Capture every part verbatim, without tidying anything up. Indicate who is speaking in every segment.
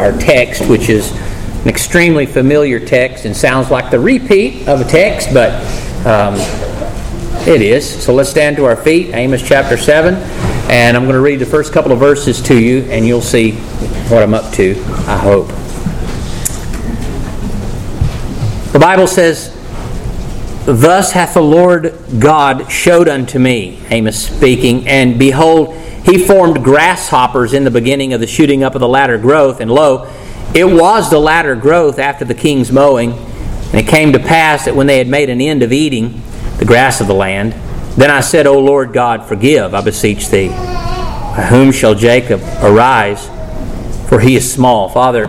Speaker 1: our text, which is an extremely familiar text and sounds like the repeat of a text, but um, it is. So let's stand to our feet, Amos chapter seven, and I'm going to read the first couple of verses to you, and you'll see what I'm up to, I hope. The Bible says, "Thus hath the Lord God showed unto me," Amos speaking, "and behold, he formed grasshoppers in the beginning of the shooting up of the latter growth, and lo, it was the latter growth after the king's mowing. And it came to pass that when they had made an end of eating the grass of the land, then I said, O Lord God, forgive, I beseech thee. By whom shall Jacob arise? For he is small." Father,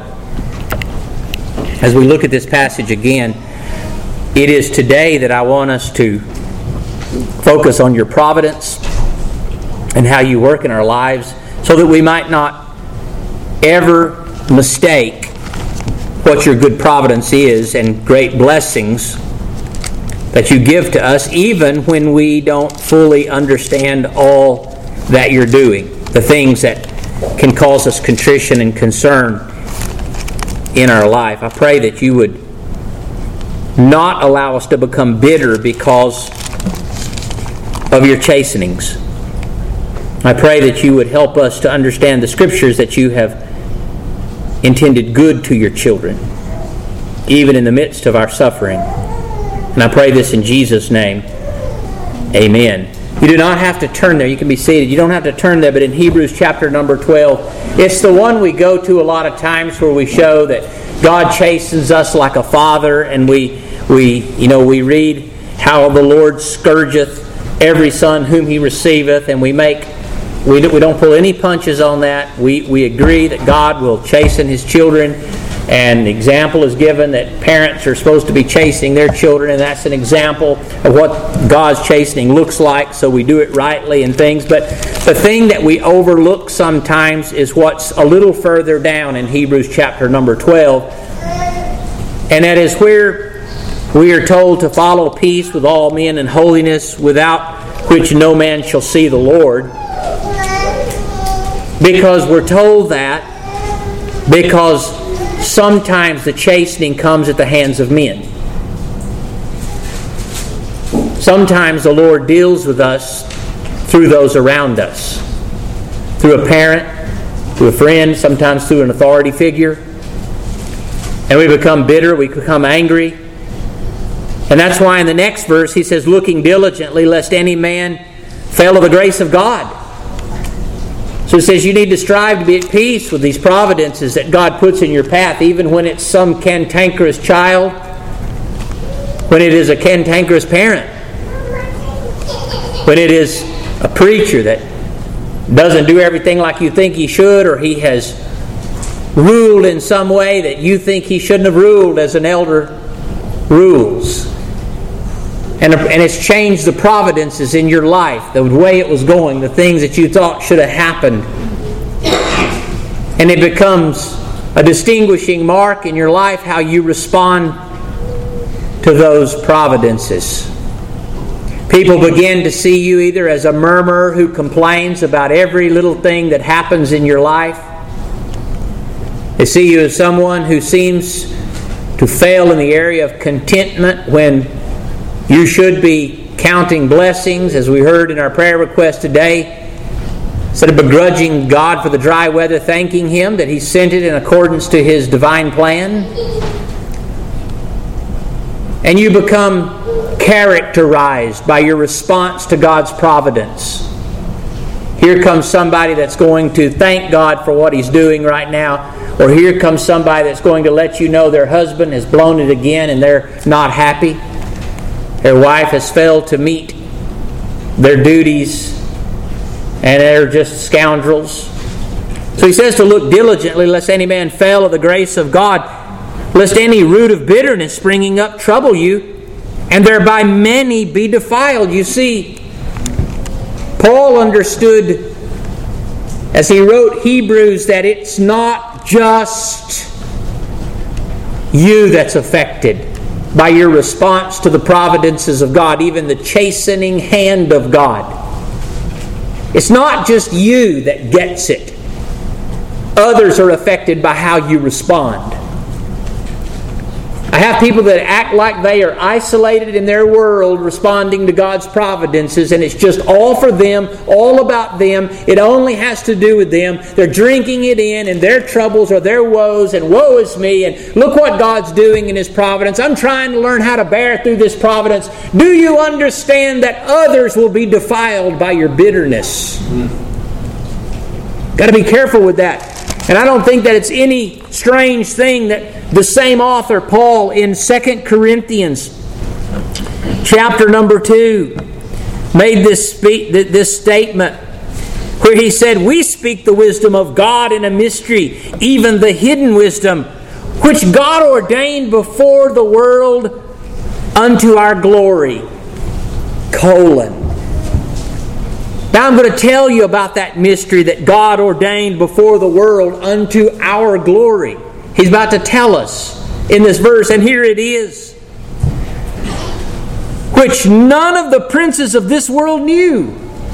Speaker 1: as we look at this passage again, it is today that I want us to focus on your providence and how you work in our lives, so that we might not ever mistake what your good providence is and great blessings that you give to us, even when we don't fully understand all that you're doing, the things that can cause us contrition and concern in our life. I pray that you would not allow us to become bitter because of your chastenings. I pray that you would help us to understand the Scriptures, that you have intended good to your children, even in the midst of our suffering. And I pray this in Jesus' name. Amen. You do not have to turn there. You can be seated. You don't have to turn there, but in Hebrews chapter number twelve, it's the one we go to a lot of times where we show that God chastens us like a father, and we, we, you know, we read how the Lord scourgeth every son whom he receiveth, and we make We don't pull any punches on that. We, we agree that God will chasten His children, and the example is given that parents are supposed to be chastening their children, and that's an example of what God's chastening looks like, so we do it rightly and things. But the thing that we overlook sometimes is what's a little further down in Hebrews chapter number twelve, and that is where we are told to follow peace with all men and holiness, without which no man shall see the Lord. Because we're told that because sometimes the chastening comes at the hands of men. Sometimes the Lord deals with us through those around us. Through a parent, through a friend, sometimes through an authority figure. And we become bitter, we become angry. And that's why in the next verse he says, "Looking diligently lest any man fail of the grace of God." So it says you need to strive to be at peace with these providences that God puts in your path, even when it's some cantankerous child, when it is a cantankerous parent, when it is a preacher that doesn't do everything like you think he should, or he has ruled in some way that you think he shouldn't have ruled as an elder rules. And, and it's changed the providences in your life, the way it was going, the things that you thought should have happened. And it becomes a distinguishing mark in your life how you respond to those providences. People begin to see you either as a murmurer who complains about every little thing that happens in your life. They see you as someone who seems to fail in the area of contentment when you should be counting blessings, as we heard in our prayer request today. Instead of begrudging God for the dry weather, thanking Him that He sent it in accordance to His divine plan. And you become characterized by your response to God's providence. Here comes somebody that's going to thank God for what He's doing right now. Or here comes somebody that's going to let you know their husband has blown it again and they're not happy. Their wife has failed to meet their duties, and they're just scoundrels. So he says to look diligently, lest any man fail of the grace of God, lest any root of bitterness springing up trouble you, and thereby many be defiled. You see, Paul understood as he wrote Hebrews that it's not just you that's affected by your response to the providences of God, even the chastening hand of God. It's not just you that gets it. others are affected by how you respond. I have people that act like they are isolated in their world responding to God's providences, and it's just all for them, all about them. It only has to do with them. They're drinking it in, and their troubles are their woes, and woe is me, and look what God's doing in His providence. I'm trying to learn how to bear through this providence. Do you understand that others will be defiled by your bitterness? Got to be careful with that. And I don't think that it's any strange thing that the same author, Paul, in Second Corinthians chapter number two, made this, spe- this statement where he said, "We speak the wisdom of God in a mystery, even the hidden wisdom, which God ordained before the world unto our glory." Colon. Now I'm going to tell you about that mystery that God ordained before the world unto our glory. He's about to tell us in this verse, and here it is. Which none of the princes of this world knew.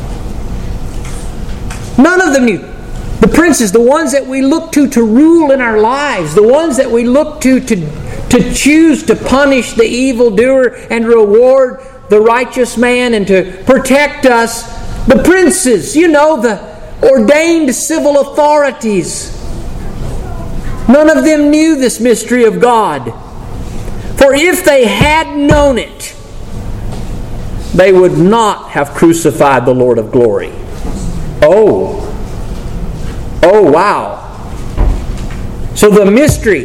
Speaker 1: None of them knew. The princes, the ones that we look to to rule in our lives, the ones that we look to to, to choose to punish the evildoer and reward the righteous man and to protect us. The princes, you know, the ordained civil authorities. None of them knew this mystery of God. For if they had known it, they would not have crucified the Lord of glory. Oh. Oh, wow. So the mystery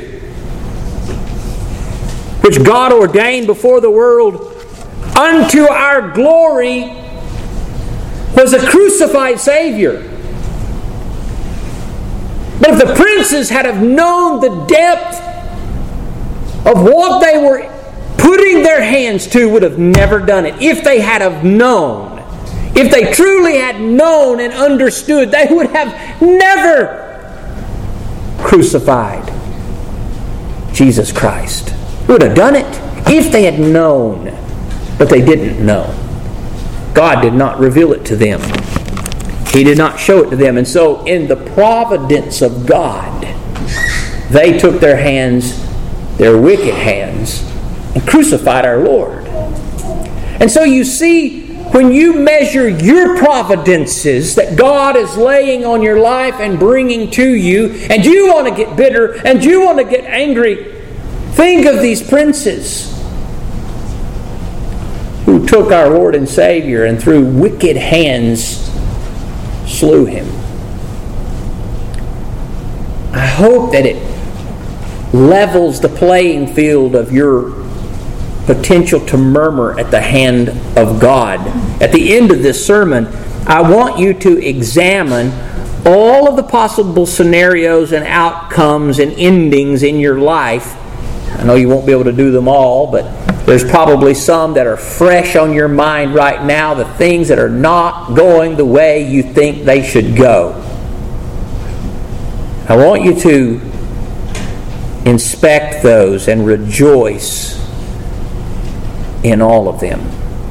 Speaker 1: which God ordained before the world unto our glory was a crucified Savior. But if the princes had have known the depth of what they were putting their hands to, would have never done it. If they had have known, if they truly had known and understood, they would have never crucified Jesus Christ. Would have done it if they had known, but they didn't know. God did not reveal it to them. He did not show it to them. And so in the providence of God, they took their hands, their wicked hands, and crucified our Lord. And so you see, when you measure your providences that God is laying on your life and bringing to you, and you want to get bitter, and you want to get angry, think of these princes who took our Lord and Savior and through wicked hands slew Him. I hope that it levels the playing field of your potential to murmur at the hand of God. At the end of this sermon, I want you to examine all of the possible scenarios and outcomes and endings in your life. I know you won't be able to do them all, but there's probably some that are fresh on your mind right now, the things that are not going the way you think they should go. I want you to inspect those and rejoice in all of them.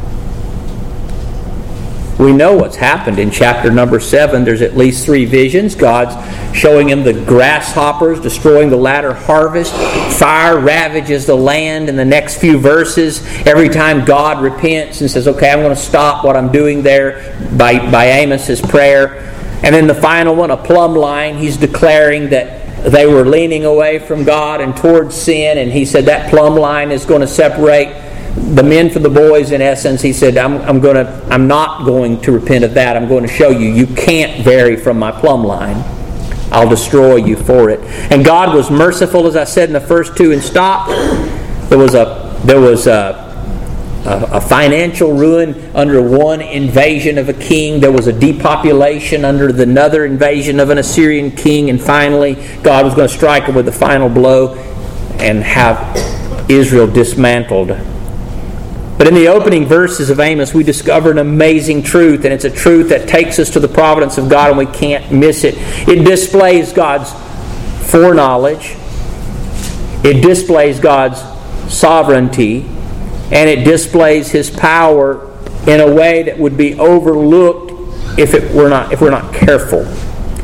Speaker 1: We know what's happened in chapter number seven. There's at least three visions. God's showing him the grasshoppers destroying the latter harvest. Fire ravages the land in the next few verses. Every time God repents and says, okay, I'm going to stop what I'm doing there by, by Amos's prayer. And then the final one, a plumb line. He's declaring that they were leaning away from God and towards sin. And he said that plumb line is going to separate the men from the boys. In essence, he said, I'm, I'm going to, I'm not going to repent of that. I'm going to show you, you can't vary from my plumb line. I'll destroy you for it. And God was merciful, as I said in the first two, and stopped. There was a, there was a, a, a financial ruin under one invasion of a king. There was a depopulation under the another invasion of an Assyrian king. And finally, God was going to strike him with the final blow and have Israel dismantled. But in the opening verses of Amos, we discover an amazing truth, and it's a truth that takes us to the providence of God, and we can't miss it. It displays God's foreknowledge, it displays God's sovereignty, and it displays His power in a way that would be overlooked if it were not if we're not careful.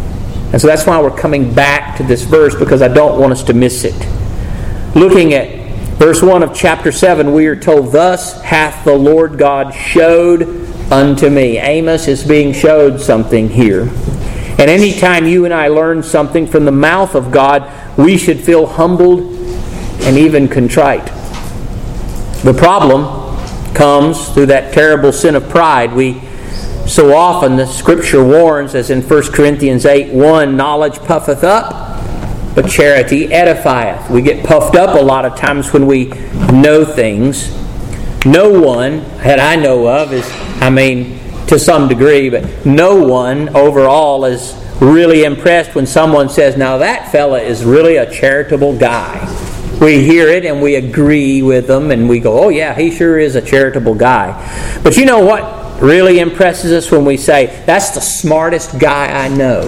Speaker 1: And so that's why we're coming back to this verse, because I don't want us to miss it. Looking at verse one of chapter seven, we are told, "Thus hath the Lord God showed unto me." Amos is being showed something here. And anytime you and I learn something from the mouth of God, we should feel humbled and even contrite. The problem comes through that terrible sin of pride. We so often, the Scripture warns, as in First Corinthians eight one, "Knowledge puffeth up, but charity edifieth." We get puffed up a lot of times when we know things. No one that I know of is, I mean, to some degree, but no one overall is really impressed when someone says, "Now that fella is really a charitable guy." We hear it and we agree with them and we go, "Oh yeah, he sure is a charitable guy." But you know what really impresses us when we say, "That's the smartest guy I know"?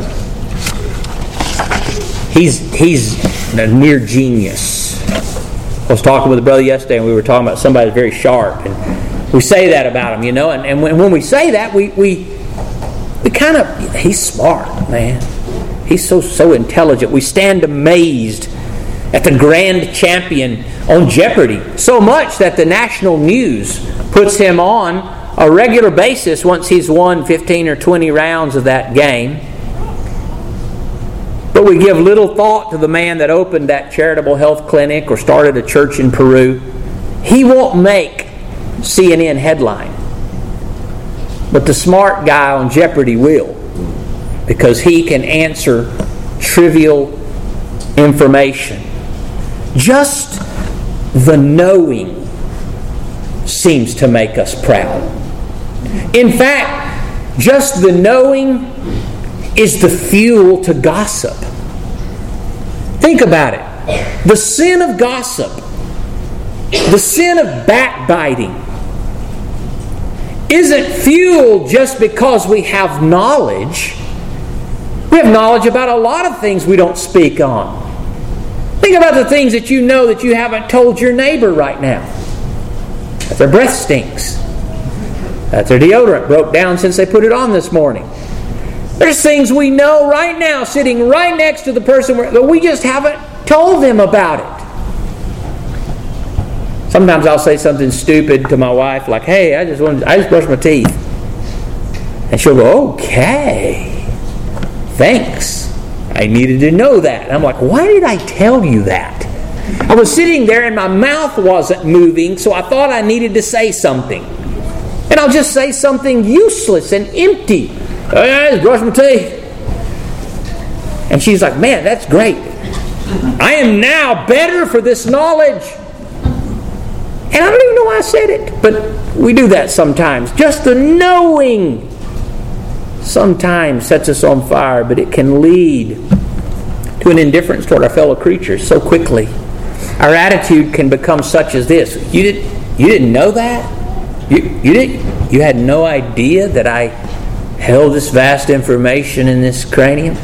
Speaker 1: He's he's a near genius. I was talking with a brother yesterday and we were talking about somebody that's very sharp, and we say that about him, you know, and, and when, when we say that, we we we kind of, he's smart, man. He's so so intelligent. We stand amazed at the grand champion on Jeopardy, so much that the national news puts him on a regular basis once he's won fifteen or twenty rounds of that game. But we give little thought to the man that opened that charitable health clinic or started a church in Peru. He won't make C N N headline, but the smart guy on Jeopardy will, because he can answer trivial information. Just the knowing seems to make us proud. In fact, just the knowing is the fuel to gossip. Think about it. The sin of gossip, the sin of backbiting, isn't fueled just because we have knowledge. We have knowledge about a lot of things we don't speak on. Think about the things that you know that you haven't told your neighbor right now. That their breath stinks. That their deodorant broke down since they put it on this morning. There's things we know right now sitting right next to the person that we just haven't told them about it. Sometimes I'll say something stupid to my wife like, "Hey, I just wanted, I just brushed my teeth." And she'll go, "Okay, thanks. I needed to know that." And I'm like, "Why did I tell you that?" I was sitting there and my mouth wasn't moving, so I thought I needed to say something. And I'll just say something useless and empty. "Oh yeah, I just brushed my teeth." And she's like, "Man, that's great. I am now better for this knowledge." And I don't even know why I said it, but we do that sometimes. Just the knowing sometimes sets us on fire, but it can lead to an indifference toward our fellow creatures so quickly. Our attitude can become such as this: You didn't, you didn't know that? You, you didn't, you had no idea that I held this vast information in this cranium?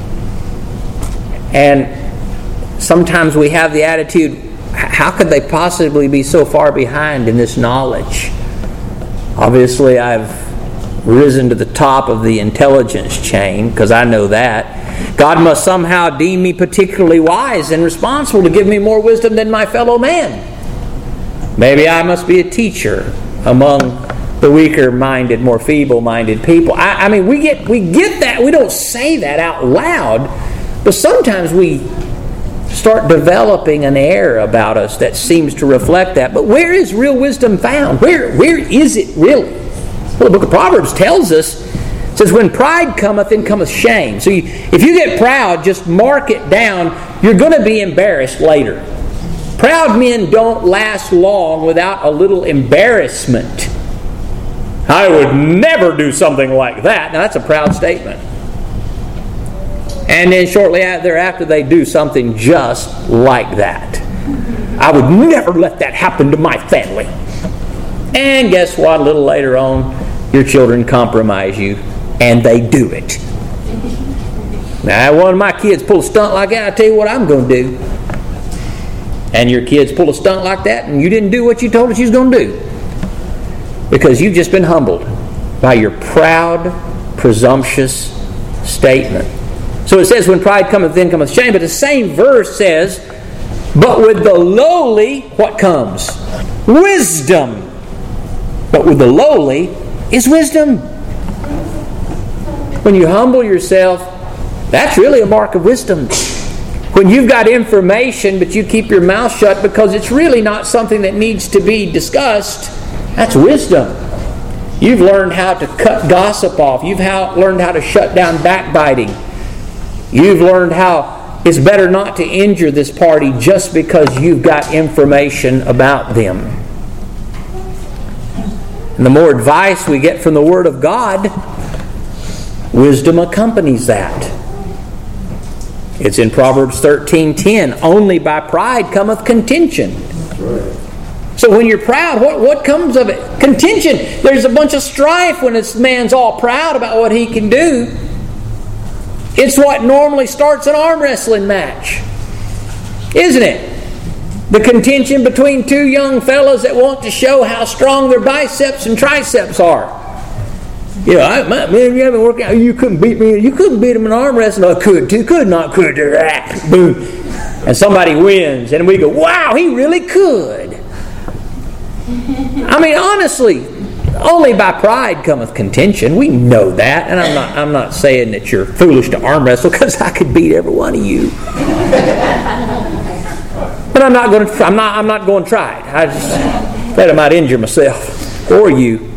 Speaker 1: And sometimes we have the attitude, how could they possibly be so far behind in this knowledge? Obviously, I've risen to the top of the intelligence chain, because I know that. God must somehow deem me particularly wise and responsible to give me more wisdom than my fellow man. Maybe I must be a teacher among the weaker-minded, more feeble-minded people. I, I mean, we get we get that. We don't say that out loud, but sometimes we start developing an air about us that seems to reflect that. But where is real wisdom found? Where where is it really? Well, the book of Proverbs tells us, it says, "When pride cometh, then cometh shame." So you, if you get proud, just mark it down. You're going to be embarrassed later. Proud men don't last long without a little embarrassment. "I would never do something like that." Now that's a proud statement. And then shortly thereafter they do something just like that. "I would never let that happen to my family." And guess what? A little later on, your children compromise you, and they do it. Now, one of my kids pull a stunt like that, I tell you what I'm going to do. And your kids pull a stunt like that, and you didn't do what you told us you was going to do. Because you've just been humbled by your proud, presumptuous statement. So it says, when pride cometh, then cometh shame. But the same verse says, but with the lowly, what comes? Wisdom. But with the lowly is wisdom. When you humble yourself, that's really a mark of wisdom. When you've got information, but you keep your mouth shut because it's really not something that needs to be discussed, that's wisdom. You've learned how to cut gossip off. You've how, learned how to shut down backbiting. You've learned how it's better not to injure this party just because you've got information about them. And the more advice we get from the Word of God, wisdom accompanies that. It's in Proverbs thirteen ten. Only by pride cometh contention. So when you're proud, what, what comes of it? Contention. There's a bunch of strife when this man's all proud about what he can do. It's what normally starts an arm wrestling match, isn't it? The contention between two young fellas that want to show how strong their biceps and triceps are. You know, I, my, man, you haven't worked out. You couldn't beat me. You couldn't beat him in arm wrestling. I could too. Could not. Could. Boom. And somebody wins, and we go, "Wow, he really could." I mean, honestly, only by pride cometh contention. We know that, and I'm not. I'm not saying that you're foolish to arm wrestle, because I could beat every one of you. But I'm not going to. I'm not. I'm not going to try it. I just that I might injure myself or you.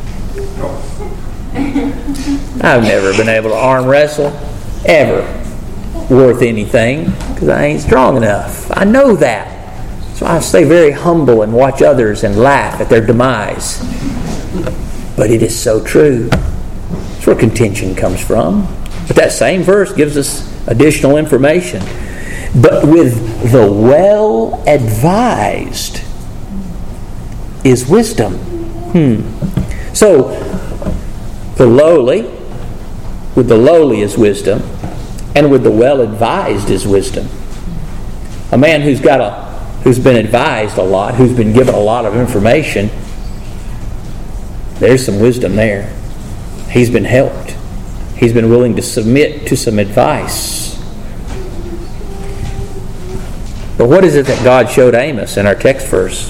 Speaker 1: I've never been able to arm wrestle, ever, worth anything, because I ain't strong enough. I know that. So I stay very humble and watch others and laugh at their demise. But it is so true. That's where contention comes from. But that same verse gives us additional information. But with the well-advised is wisdom. Hmm. So, the lowly, with the lowly is wisdom, and with the well-advised is wisdom. A man who's got a, who's been advised a lot, who's been given a lot of information, there's some wisdom there. He's been helped. He's been willing to submit to some advice. But what is it that God showed Amos in our text verse?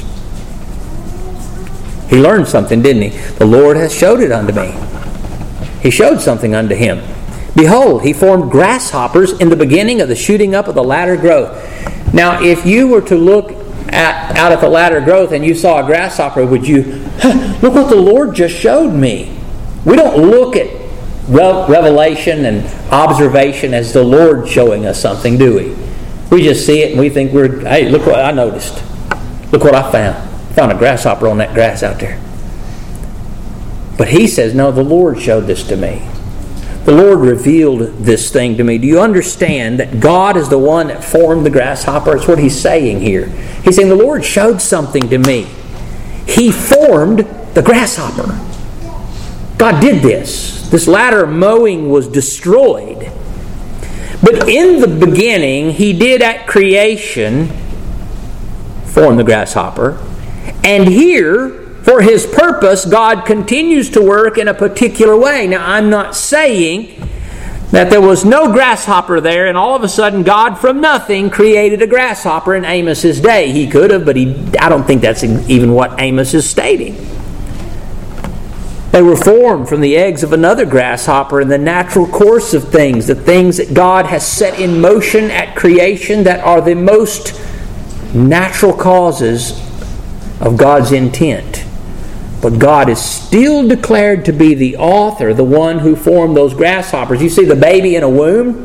Speaker 1: He learned something, didn't he? The Lord has showed it unto me. He showed something unto him. Behold, he formed grasshoppers in the beginning of the shooting up of the latter growth. Now, if you were to look at, out at the latter growth and you saw a grasshopper, would you, huh, look what the Lord just showed me. We don't look at revelation and observation as the Lord showing us something, do we? We just see it and we think we're, hey, look what I noticed. Look what I found. I found a grasshopper on that grass out there. But he says, no, the Lord showed this to me. The Lord revealed this thing to me. Do you understand that God is the one that formed the grasshopper? That's what he's saying here. He's saying the Lord showed something to me. He formed the grasshopper. God did this. This latter mowing was destroyed. But in the beginning, he did at creation form the grasshopper. And here, for his purpose, God continues to work in a particular way. Now, I'm not saying that there was no grasshopper there and all of a sudden God from nothing created a grasshopper in Amos's day. He could have, but he, I don't think that's even what Amos is stating. They were formed from the eggs of another grasshopper in the natural course of things, the things that God has set in motion at creation that are the most natural causes of God's intent. But God is still declared to be the author, the one who formed those grasshoppers. You see the baby in a womb?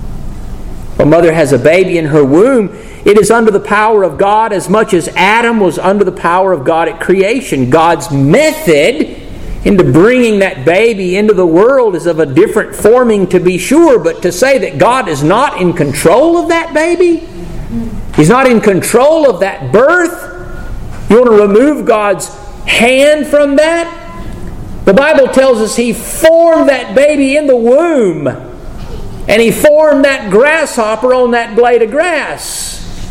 Speaker 1: A mother has a baby in her womb. It is under the power of God as much as Adam was under the power of God at creation. God's method into bringing that baby into the world is of a different forming, to be sure, but to say that God is not in control of that baby, He's not in control of that birth, you want to remove God's hand from that? The Bible tells us He formed that baby in the womb, and He formed that grasshopper on that blade of grass.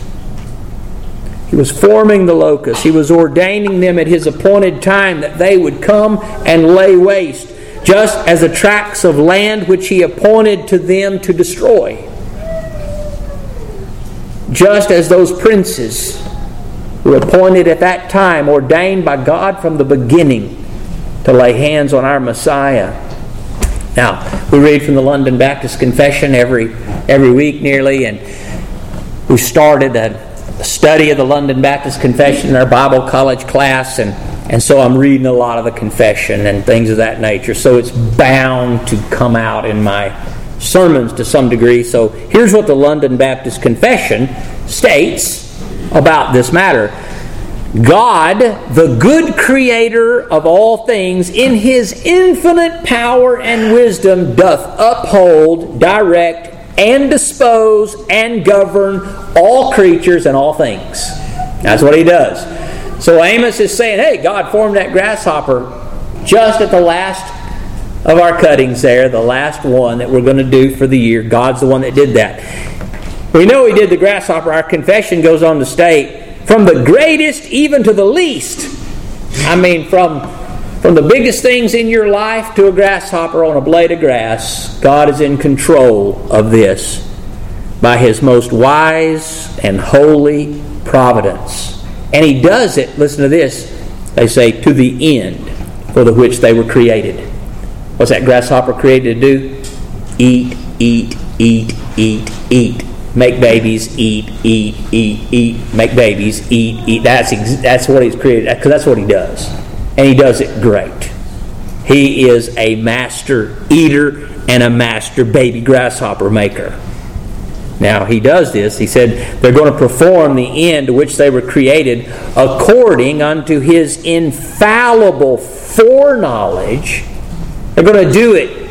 Speaker 1: He was forming the locusts. He was ordaining them at His appointed time that they would come and lay waste. just as the tracts of land which he appointed to them to destroy. Just as those princes who were appointed at that time, ordained by God from the beginning to lay hands on our Messiah. Now, we read from the London Baptist Confession every every week nearly, and we started a study of the London Baptist Confession in our Bible college class, and, and so I'm reading a lot of the confession and things of that nature, so it's bound to come out in my sermons to some degree. So here's what the London Baptist Confession states about this matter. God, the good creator of all things, in his infinite power and wisdom doth uphold, direct, and dispose, and govern all creatures and all things. That's what he does. So Amos is saying, hey, God formed that grasshopper just at the last of our cuttings there, the last one that we're going to do for the year. God's the one that did that. We know he did the grasshopper. Our confession goes on to state, from the greatest even to the least. I mean, from, from the biggest things in your life to a grasshopper on a blade of grass, God is in control of this by his most wise and holy providence. And he does it, listen to this, they say, to the end for the which they were created. What's that grasshopper created to do? Eat, eat, eat, eat, eat. Make babies, eat, eat, eat, eat. Make babies, eat, eat. That's ex- that's what he's created, because that's what he does. And he does it great. He is a master eater and a master baby grasshopper maker. Now, he does this. He said they're going to perform the end to which they were created according unto his infallible foreknowledge. They're going to do it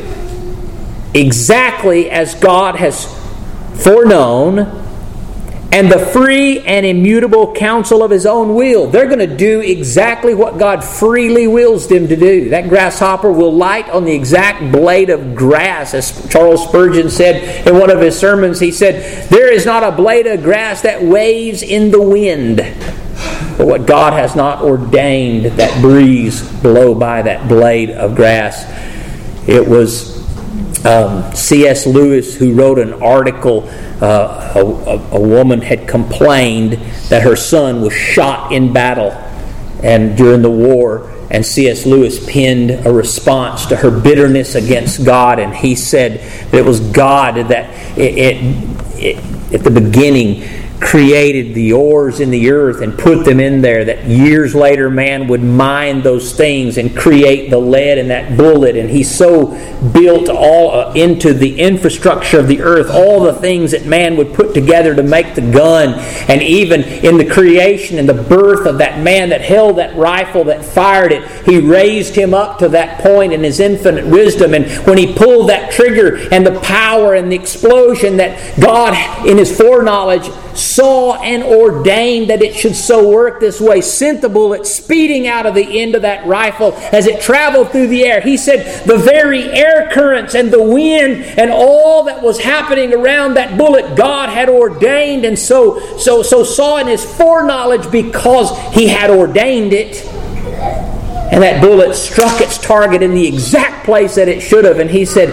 Speaker 1: exactly as God has foreknown, and the free and immutable counsel of his own will. They're going to do exactly what God freely wills them to do. That grasshopper will light on the exact blade of grass. As Charles Spurgeon said in one of his sermons, he said, there is not a blade of grass that waves in the wind, but what God has not ordained, that breeze blow by that blade of grass. It was Um, C S Lewis, who wrote an article, uh, a, a, a woman had complained that her son was shot in battle and during the war, and C S Lewis penned a response to her bitterness against God, and he said that it was God that it, it, it, at the beginning created the ores in the earth and put them in there, that years later man would mine those things and create the lead in that bullet, and he so built all uh, into the infrastructure of the earth all the things that man would put together to make the gun, and even in the creation and the birth of that man that held that rifle that fired it, he raised him up to that point in his infinite wisdom, and when he pulled that trigger and the power and the explosion that God in his foreknowledge saw and ordained that it should so work this way, sent the bullet speeding out of the end of that rifle as it traveled through the air. He said the very air currents and the wind and all that was happening around that bullet God had ordained, and so so so saw in his foreknowledge because he had ordained it. And that bullet struck its target in the exact place that it should have. And he said,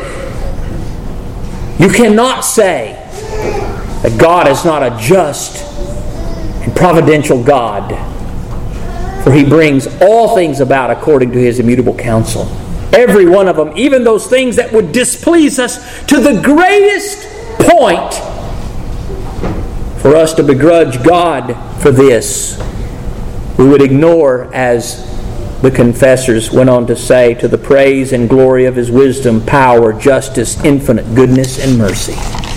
Speaker 1: you cannot say that God is not a just and providential God, for he brings all things about according to his immutable counsel. Every one of them, even those things that would displease us to the greatest point, for us to begrudge God for this, we would ignore, as the confessors went on to say, to the praise and glory of his wisdom, power, justice, infinite goodness, and mercy.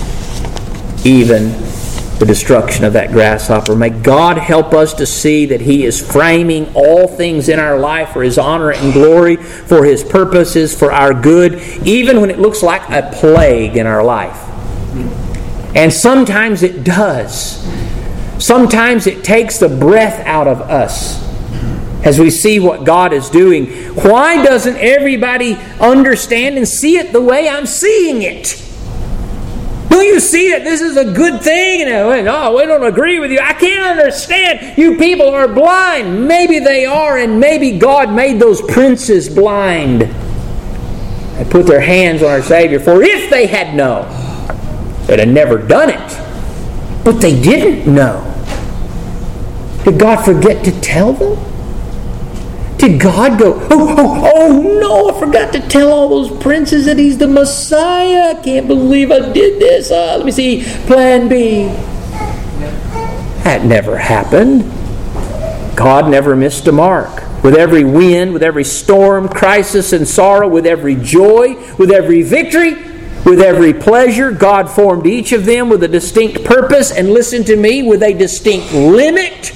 Speaker 1: Even the destruction of that grasshopper. May God help us to see that he is framing all things in our life for his honor and glory, for his purposes, for our good, even when it looks like a plague in our life. And sometimes it does. Sometimes it takes the breath out of us as we see what God is doing. Why doesn't everybody understand and see it the way I'm seeing it? Do you see that this is a good thing? And oh, we don't agree with you. I can't understand. You people are blind. Maybe they are, and maybe God made those princes blind. had put their hands on our Savior. For if they had known, they'd have never done it. But they didn't know. Did God forget to tell them? Did God go, oh, oh, oh no, I forgot to tell all those princes that He's the Messiah. I can't believe I did this. Uh, let me see, plan B. That never happened. God never missed a mark. With every wind, with every storm, crisis, and sorrow, with every joy, with every victory, with every pleasure, God formed each of them with a distinct purpose, and listen to me, with a distinct limit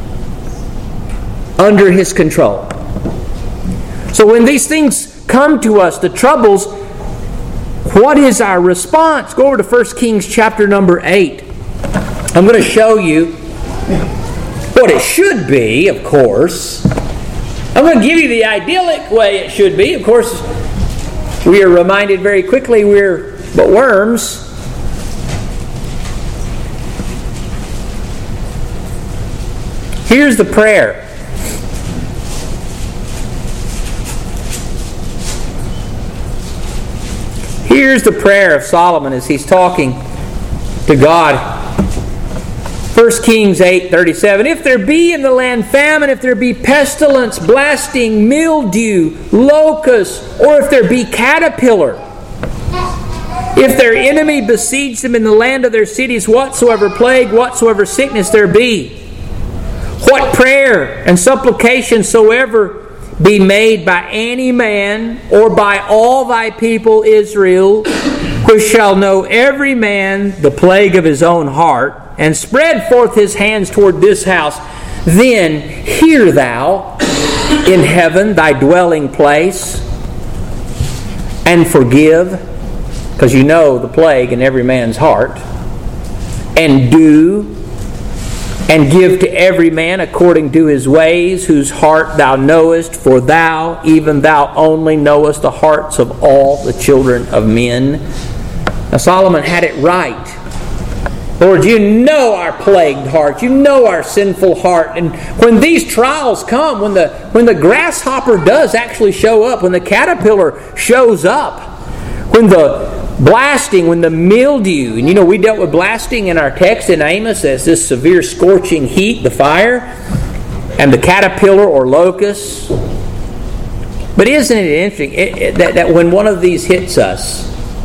Speaker 1: under His control. So when these things come to us, the troubles, what is our response? Go over to First Kings chapter number eight. I'm going to show you what it should be, of course. I'm going to give you the idyllic way it should be. Of course, we are reminded very quickly we're but worms. Here's the prayer. Here's the prayer of Solomon as he's talking to God. First Kings eight thirty-seven. If there be in the land famine, if there be pestilence, blasting, mildew, locust, or if there be caterpillar, if their enemy besiege them in the land of their cities, whatsoever plague, whatsoever sickness there be, what prayer and supplication soever be made by any man or by all thy people Israel, which shall know every man the plague of his own heart, and spread forth his hands toward this house, then hear thou in heaven thy dwelling place, and forgive, because you know the plague in every man's heart, and do, and give to every man according to his ways, whose heart thou knowest, for thou, even thou only, knowest the hearts of all the children of men. Now Solomon had it right. Lord, you know our plagued heart. You know our sinful heart. And when these trials come, when the when the grasshopper does actually show up, when the caterpillar shows up, when the blasting, when the mildew, and you know we dealt with blasting in our text in Amos as this severe scorching heat, the fire, and the caterpillar or locust. But isn't it interesting it, it, that, that when one of these hits us,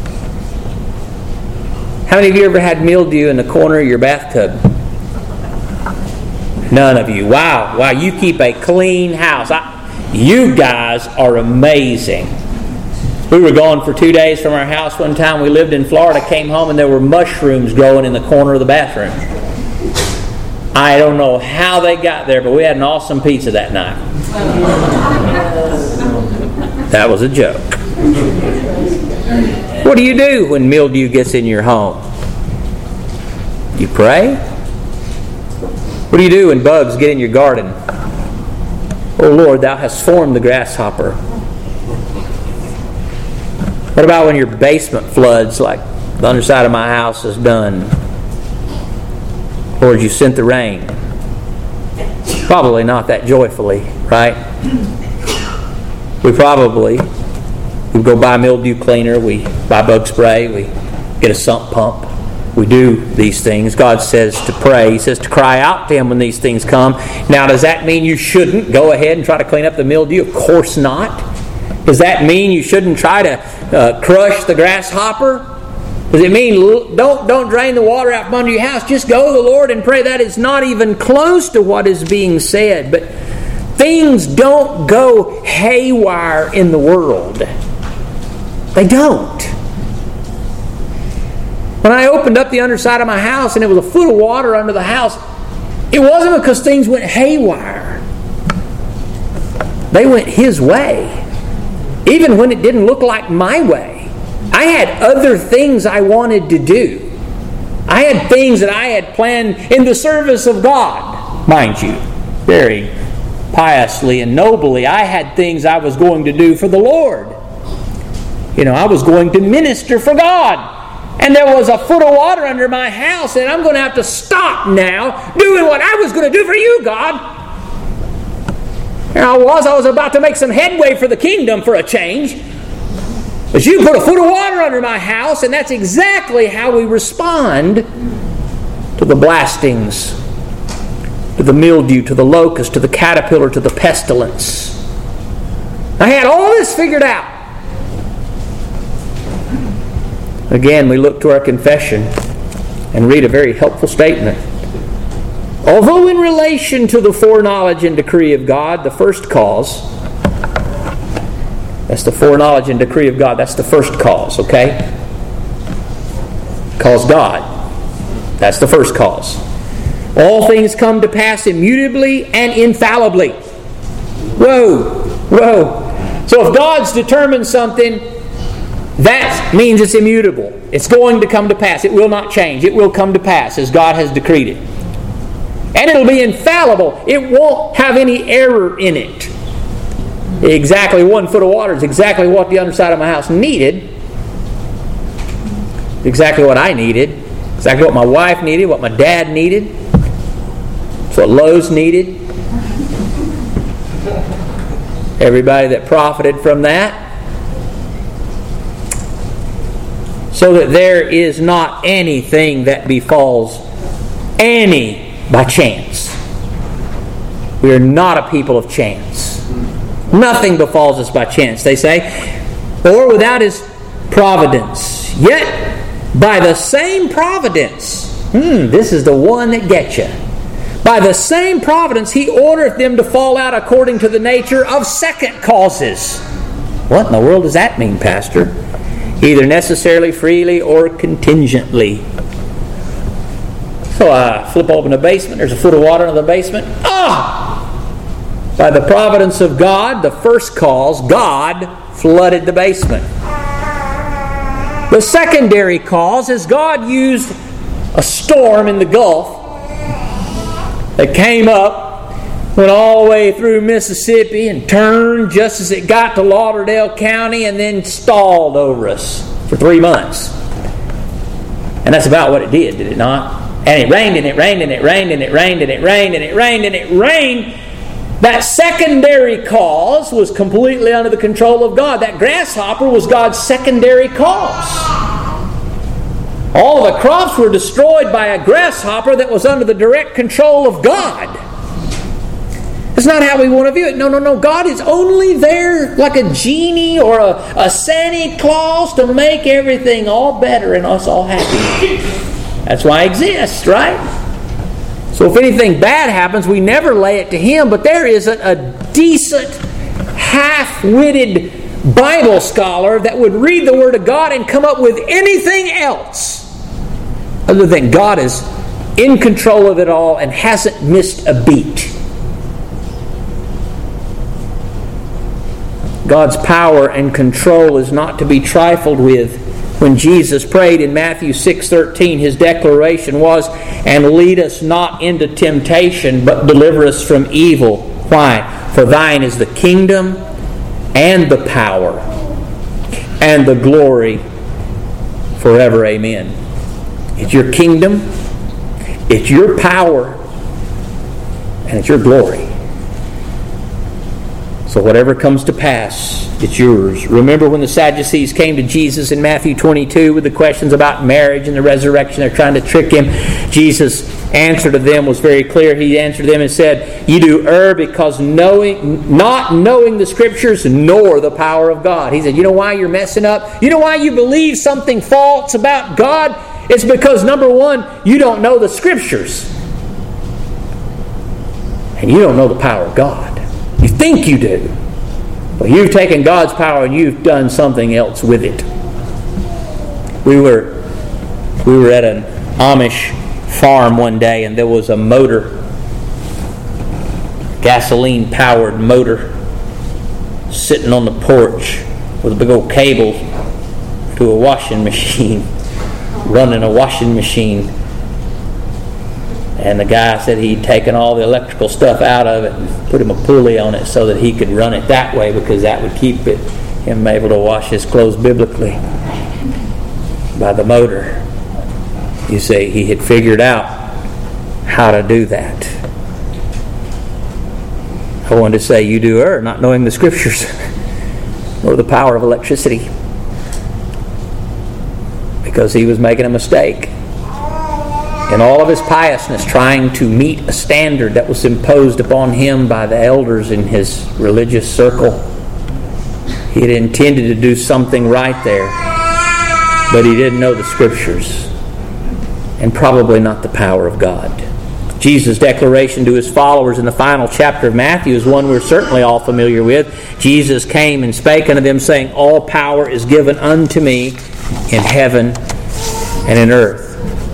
Speaker 1: how many of you ever had mildew in the corner of your bathtub? None of you. Wow, wow, you keep a clean house. I, you guys are amazing. We were gone for two days from our house one time. We lived in Florida, came home, and there were mushrooms growing in the corner of the bathroom. I don't know how they got there, but we had an awesome pizza that night. That was a joke. What do you do when mildew gets in your home? You pray? What do you do when bugs get in your garden? Oh Lord, thou hast formed the grasshopper. What about when your basement floods like the underside of my house is done? Lord, you sent the rain. Probably not that joyfully, right? We probably we go buy mildew cleaner, we buy bug spray, we get a sump pump. We do these things. God says to pray. He says to cry out to Him when these things come. Now, does that mean you shouldn't go ahead and try to clean up the mildew? Of course not. Does that mean you shouldn't try to uh, crush the grasshopper? Does it mean don't don't drain the water out from under your house? Just go to the Lord and pray. That is not even close to what is being said. But things don't go haywire in the world. They don't. When I opened up the underside of my house and it was a foot of water under the house, it wasn't because things went haywire. They went His way. Even when it didn't look like my way. I had other things I wanted to do. I had things that I had planned in the service of God, mind you. Very piously and nobly. I had things I was going to do for the Lord. You know, I was going to minister for God. And there was a foot of water under my house, and I'm going to have to stop now doing what I was going to do for you, God. Here I was, I was about to make some headway for the kingdom for a change. But you put a foot of water under my house, and that's exactly how we respond to the blastings, to the mildew, to the locust, to the caterpillar, to the pestilence. I had all this figured out. Again, we look to our confession and read a very helpful statement. Although in relation to the foreknowledge and decree of God, the first cause, that's the foreknowledge and decree of God, that's the first cause, okay? Cause God. That's the first cause. All things come to pass immutably and infallibly. Whoa, whoa. So if God's determined something, that means it's immutable. It's going to come to pass. It will not change. It will come to pass as God has decreed it. And it'll be infallible. It won't have any error in it. Exactly one foot of water is exactly what the underside of my house needed. Exactly what I needed. Exactly what my wife needed, what my dad needed. It's what Lowe's needed. Everybody that profited from that. So that there is not anything that befalls any by chance. We are not a people of chance. Nothing befalls us by chance, they say, or without His providence. Yet, by the same providence, hmm, this is the one that gets you. By the same providence, He ordereth them to fall out according to the nature of second causes. What in the world does that mean, Pastor? Either necessarily, freely, or contingently. So I flip open the basement. There's a foot of water in the basement. Ah! By the providence of God, the first cause, God flooded the basement. The secondary cause is God used a storm in the Gulf that came up, went all the way through Mississippi and turned just as it got to Lauderdale County and then stalled over us for three months. And that's about what it did, did it not? And it rained and it rained and it rained and it rained and it rained and it rained and it rained. That secondary cause was completely under the control of God. That grasshopper was God's secondary cause. All the crops were destroyed by a grasshopper that was under the direct control of God. That's not how we want to view it. No, no, no. God is only there like a genie or a, a Santa Claus to make everything all better and us all happy. That's why He exists, right? So if anything bad happens, we never lay it to Him. But there isn't a decent, half-witted Bible scholar that would read the Word of God and come up with anything else other than God is in control of it all and hasn't missed a beat. God's power and control is not to be trifled with. When Jesus prayed in Matthew six thirteen, His declaration was, "And lead us not into temptation, but deliver us from evil." Why? For Thine is the kingdom and the power and the glory forever. Amen. It's your kingdom, it's your power, and it's your glory. So whatever comes to pass, it's yours. Remember when the Sadducees came to Jesus in Matthew twenty-two with the questions about marriage and the resurrection? They're trying to trick Him. Jesus' answer to them was very clear. He answered them and said, "You do err because knowing, not knowing the Scriptures nor the power of God." He said, you know why you're messing up? You know why you believe something false about God? It's because, number one, you don't know the Scriptures. And you don't know the power of God. You think you do. Well, you've taken God's power and you've done something else with it. We were we were at an Amish farm one day, and there was a motor, gasoline-powered motor, sitting on the porch with a big old cable to a washing machine, running a washing machine. And the guy said he'd taken all the electrical stuff out of it and put him a pulley on it so that he could run it that way, because that would keep it him able to wash his clothes biblically by the motor. You see, he had figured out how to do that. I wanted to say, you do err, not knowing the Scriptures or the power of electricity. because he was making a mistake. In all of his piousness, trying to meet a standard that was imposed upon him by the elders in his religious circle. He had intended to do something right there, but he didn't know the Scriptures, and probably not the power of God. Jesus' declaration to his followers in the final chapter of Matthew is one we're certainly all familiar with. Jesus came and spake unto them, saying, all power is given unto me in heaven and in earth.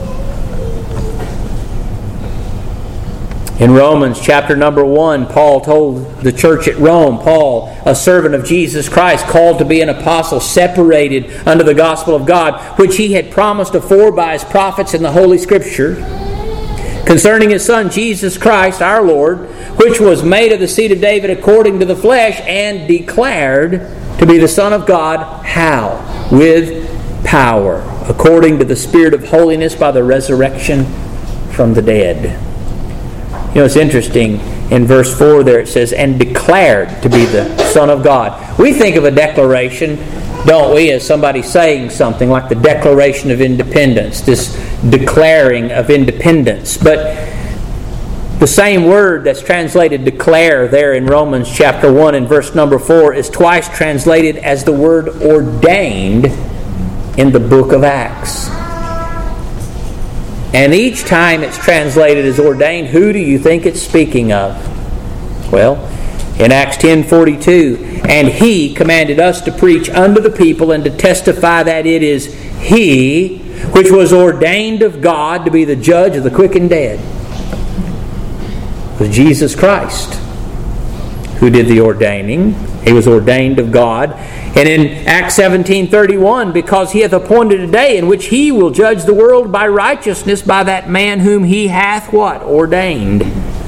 Speaker 1: In Romans chapter number one, Paul told the church at Rome, Paul, a servant of Jesus Christ, called to be an apostle, separated unto the gospel of God, which he had promised afore by his prophets in the Holy Scripture, concerning his Son Jesus Christ, our Lord, which was made of the seed of David according to the flesh, and declared to be the Son of God. How? With power, according to the Spirit of holiness by the resurrection from the dead. You know, it's interesting, in verse four there it says, and declared to be the Son of God. We think of a declaration, don't we, as somebody saying something, like the Declaration of Independence, this declaring of independence. But the same word that's translated declare there in Romans chapter one and verse number four is twice translated as the word ordained in the book of Acts. And each time it's translated as ordained, who do you think it's speaking of? Well, in Acts ten forty-two, and he commanded us to preach unto the people and to testify that it is he which was ordained of God to be the judge of the quick and dead. It was Jesus Christ who did the ordaining. He was ordained of God. And in Acts seventeen thirty-one, because he hath appointed a day in which he will judge the world by righteousness by that man whom he hath what? Ordained.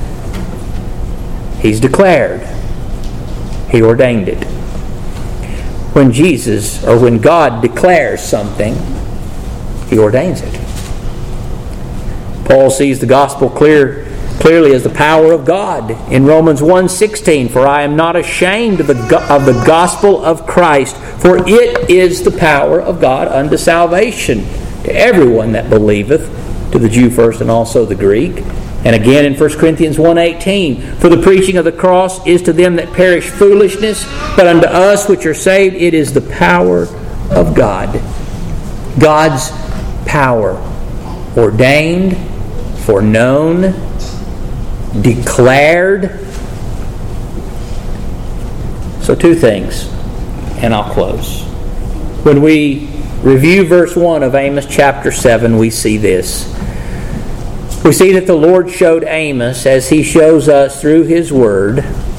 Speaker 1: He's declared. He ordained it. When Jesus, or when God declares something, he ordains it. Paul sees the gospel clear clearly as the power of God in Romans one sixteen, for I am not ashamed of the, of the gospel of Christ, for it is the power of God unto salvation to everyone that believeth, to the Jew first and also the Greek. And again in First Corinthians one eighteen, for the preaching of the cross is to them that perish foolishness, but unto us which are saved it is the power of God. God's power, ordained, foreknown, declared. So two things, and I'll close. When we review verse one of Amos chapter seven, we see this. We see that the Lord showed Amos as he shows us through his word,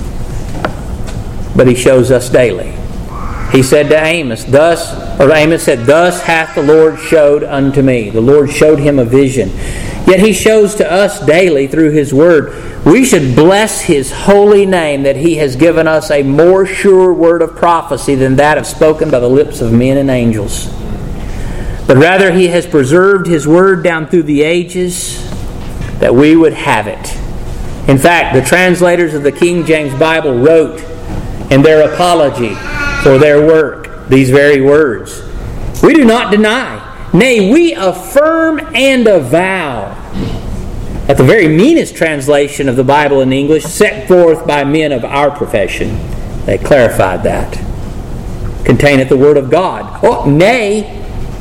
Speaker 1: but he shows us daily. He said to Amos, thus, or Amos said, thus hath the Lord showed unto me. The Lord showed him a vision. Yet he shows to us daily through his word. We should bless his holy name that he has given us a more sure word of prophecy than that of spoken by the lips of men and angels. But rather he has preserved his word down through the ages that we would have it. In fact, the translators of the King James Bible wrote in their apology for their work these very words. We do not deny, nay, we affirm and avow. At the very meanest translation of the Bible in English, set forth by men of our profession, they clarified that. Containeth the Word of God. Oh, nay,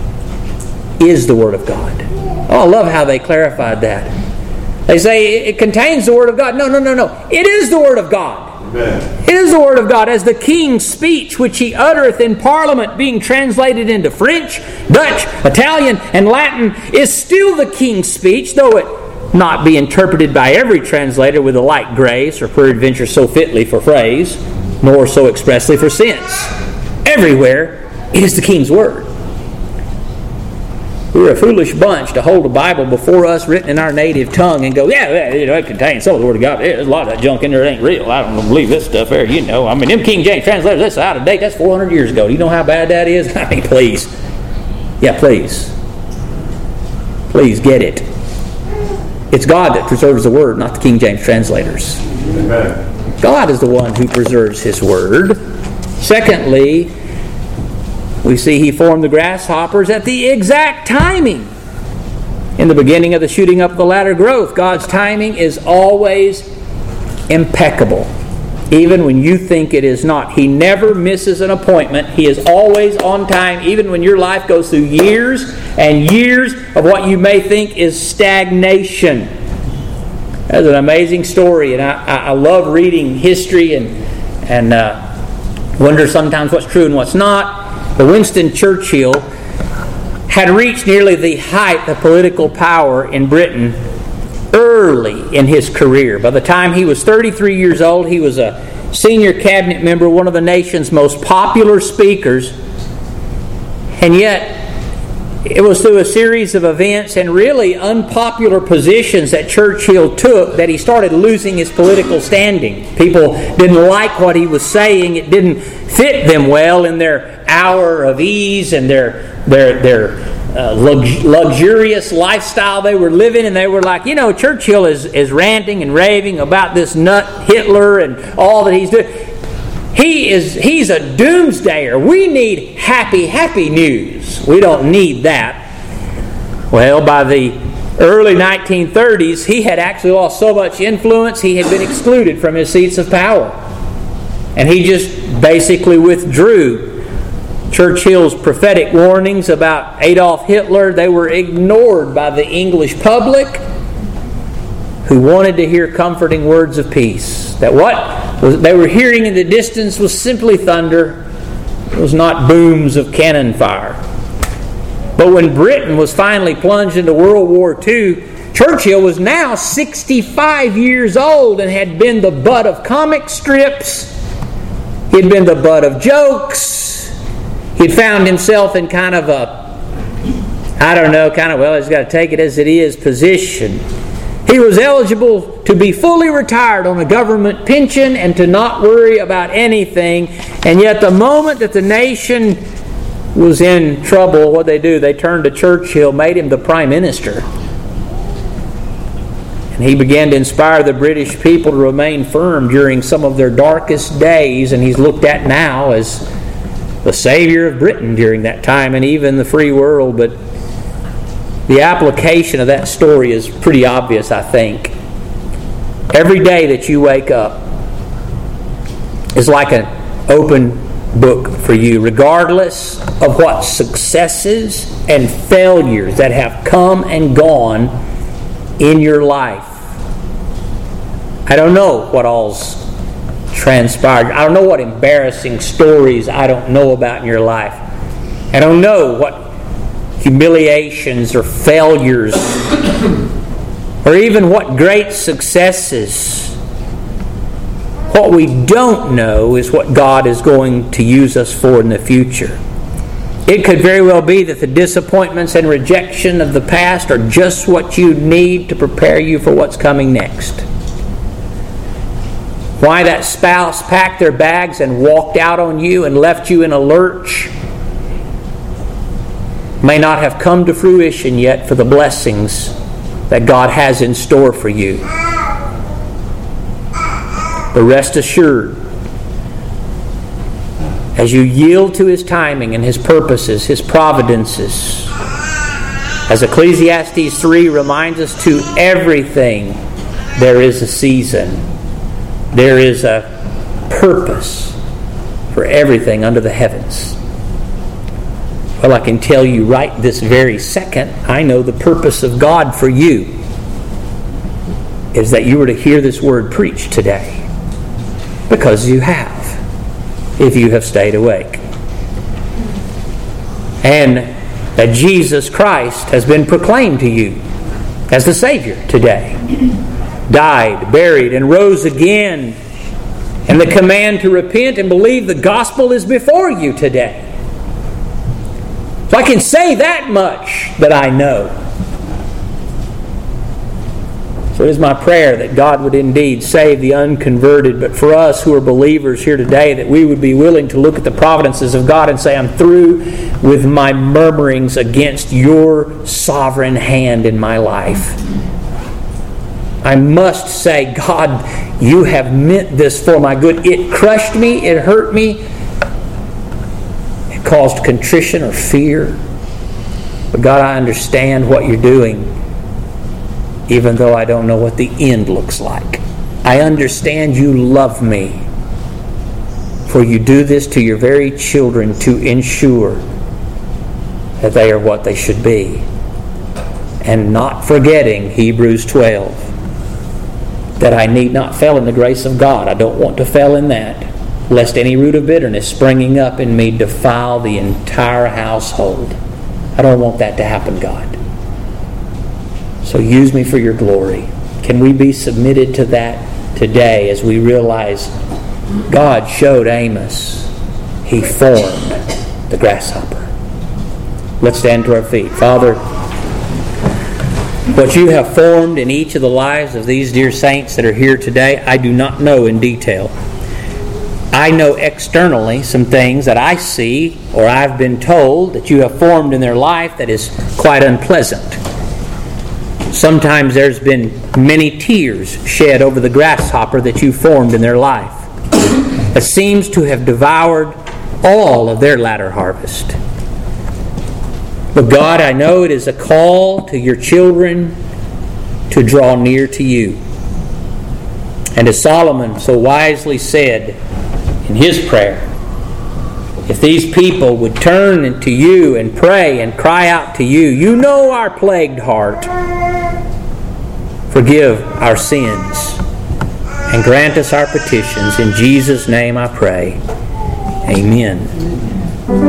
Speaker 1: is the Word of God. Oh, I love how they clarified that. They say it contains the Word of God. No, no, no, no. It is the Word of God. Amen. It is the Word of God, as the King's speech which he uttereth in Parliament, being translated into French, Dutch, Italian, and Latin, is still the King's speech, though it not be interpreted by every translator with a like grace, or peradventure so fitly for phrase, nor so expressly for sense. Everywhere it is the King's Word. We're a foolish bunch to hold a Bible before us written in our native tongue and go, yeah, yeah, you know, it contains some of the Word of God. There's a lot of that junk in there that ain't real. I don't believe this stuff there, you know. I mean, them King James translators, that's out of date. That's four hundred years ago. Do you know how bad that is? I mean, please. Yeah, please. Please get it. It's God that preserves the Word, not the King James translators. Amen. God is the one who preserves His Word. Secondly, We see He formed the grasshoppers at the exact timing. In the beginning of the shooting up of the latter growth, God's timing is always impeccable, even when you think it is not. He never misses an appointment. He is always on time, even when your life goes through years and years of what you may think is stagnation. That's an amazing story, and I, I love reading history and, and uh, wonder sometimes what's true and what's not. But Winston Churchill had reached nearly the height of political power in Britain early in his career. By the time he was thirty-three years old, he was a senior cabinet member, one of the nation's most popular speakers. And yet, it was through a series of events and really unpopular positions that Churchill took that he started losing his political standing. People didn't like what he was saying. It didn't fit them well in their hour of ease and their their their uh, lux- luxurious lifestyle they were living. And they were like, you know, Churchill is, is ranting and raving about this nut Hitler and all that he's doing. He is he's a doomsdayer. We need happy, happy news. We don't need that. Well, by the early nineteen thirties, he had actually lost so much influence, he had been excluded from his seats of power. And he just basically withdrew. Churchill's prophetic warnings about Adolf Hitler, they were ignored by the English public, who wanted to hear comforting words of peace. That what they were hearing in the distance was simply thunder. It was not booms of cannon fire. But when Britain was finally plunged into World War Two, Churchill was now sixty-five years old and had been the butt of comic strips. He'd been the butt of jokes. He'd found himself in kind of a, I don't know, kind of, well, he's got to take it as it is position. He was eligible to be fully retired on a government pension and to not worry about anything. And yet the moment that the nation was in trouble, what they do? They turned to Churchill, made him the Prime Minister. And he began to inspire the British people to remain firm during some of their darkest days. And he's looked at now as the savior of Britain during that time and even the free world. But the application of that story is pretty obvious, I think. Every day that you wake up is like an open book for you, regardless of what successes and failures that have come and gone in your life. I don't know what all's transpired. I don't know what embarrassing stories I don't know about in your life. I don't know what humiliations or failures or even what great successes. What we don't know is what God is going to use us for in the future. It could very well be that the disappointments and rejection of the past are just what you need to prepare you for what's coming next. Why that spouse packed their bags and walked out on you and left you in a lurch may not have come to fruition yet for the blessings that God has in store for you. But rest assured, as you yield to His timing and His purposes, His providences, as Ecclesiastes three reminds us, to everything there is a season. There is a purpose for everything under the heavens. Well, I can tell you right this very second, I know the purpose of God for you is that you were to hear this word preached today. Because you have, if you have stayed awake. And that Jesus Christ has been proclaimed to you as the Savior today. Died, buried, and rose again. And the command to repent and believe the gospel is before you today. So I can say that much that I know. So it is my prayer that God would indeed save the unconverted, but for us who are believers here today, that we would be willing to look at the providences of God and say, I'm through with my murmurings against your sovereign hand in my life. I must say, God, you have meant this for my good. It crushed me, it hurt me, it caused contrition or fear. But God, I understand what you're doing, even though I don't know what the end looks like. I understand you love me, for you do this to your very children to ensure that they are what they should be. And not forgetting Hebrews twelve, that I need not fail in the grace of God. I don't want to fail in that, lest any root of bitterness springing up in me defile the entire household. I don't want that to happen, God. So use me for your glory. Can we be submitted to that today as we realize God showed Amos, he formed the grasshopper. Let's stand to our feet. Father, what you have formed in each of the lives of these dear saints that are here today, I do not know in detail. I know externally some things that I see or I've been told that you have formed in their life that is quite unpleasant. Sometimes there's been many tears shed over the grasshopper that you formed in their life. It seems to have devoured all of their latter harvest. But God, I know it is a call to your children to draw near to you. And as Solomon so wisely said in his prayer, if these people would turn to you and pray and cry out to you, you know our plagued heart. Forgive our sins and grant us our petitions. In Jesus' name I pray. Amen.